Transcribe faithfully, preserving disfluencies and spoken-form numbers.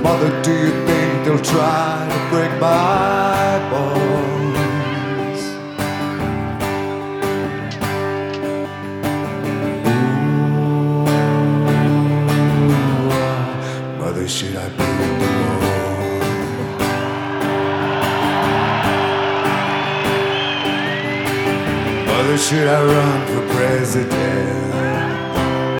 Mother, do you think they'll try to break my bones? Ooh, mother, should I be in the war? Mother, should I run for president?